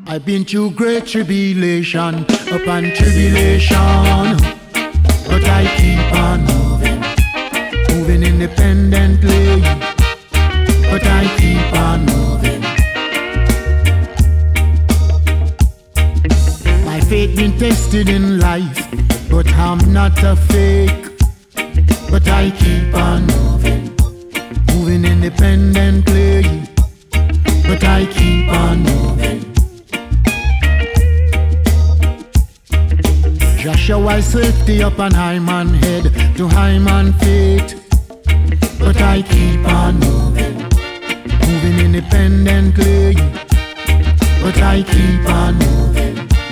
I've been through great tribulation upon tribulation, but I keep on moving, moving independently, but I keep on moving. My faith been tested in life, but I'm not a fake, but I keep on moving, moving independently, but I keep on moving. Joshua safety up on high man head to high man feet, but I keep on moving, moving independently, but I keep on moving.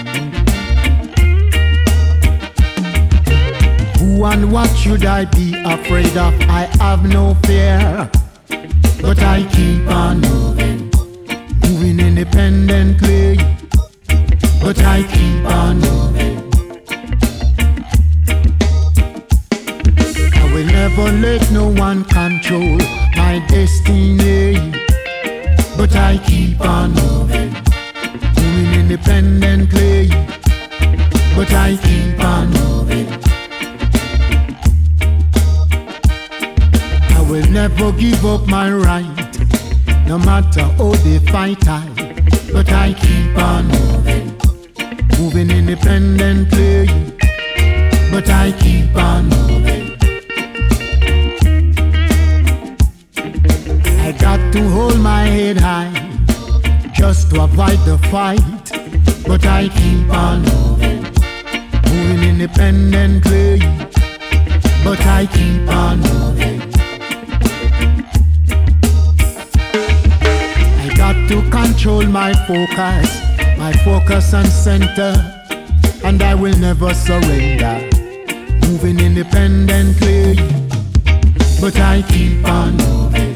Who and what should I be afraid of? I have no fear, but I keep on moving, moving independently, but I keep on moving. I will never let no one control my destiny, but I keep on moving, moving independently, but I keep on moving. I will never give up my right, no matter how they fight I, but I keep on moving, moving independently, but I keep on moving. I got to hold my head high, just to avoid the fight, but I keep on moving, moving independently, but I keep on moving. I got to control my focus and center, and I will never surrender, moving independently, but I keep on moving.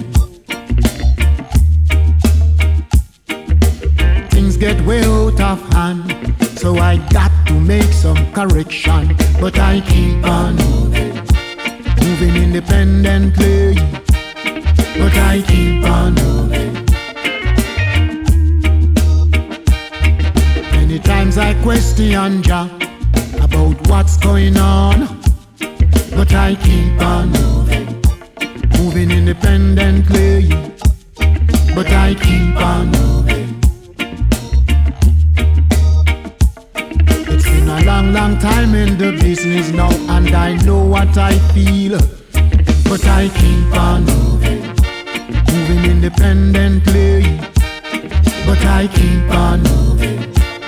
Things get way out of hand, so I got to make some correction, but I keep on moving, moving independently, but I keep on moving. Many times I question Jah about what's going on, but I keep on moving, moving independently, but I keep on moving. It's been a long time in the business now, and I know what I feel, but I keep on moving, moving independently, but I keep on moving.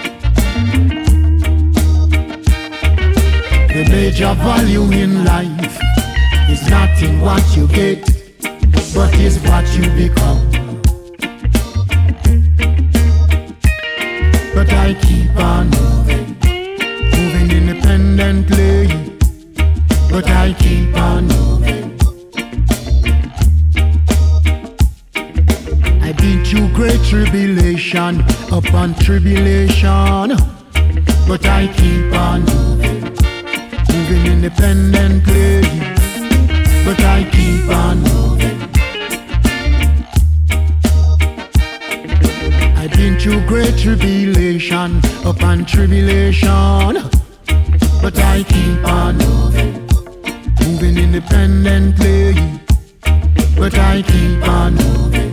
The major value in life is not in what you get, but is what you become. But I keep on moving, moving independently, but I keep on moving. I've been through great tribulation upon tribulation, but I keep on moving, moving independently, but I keep on moving. I've been through great tribulation upon tribulation, but I keep on moving, moving independently, but I keep on moving.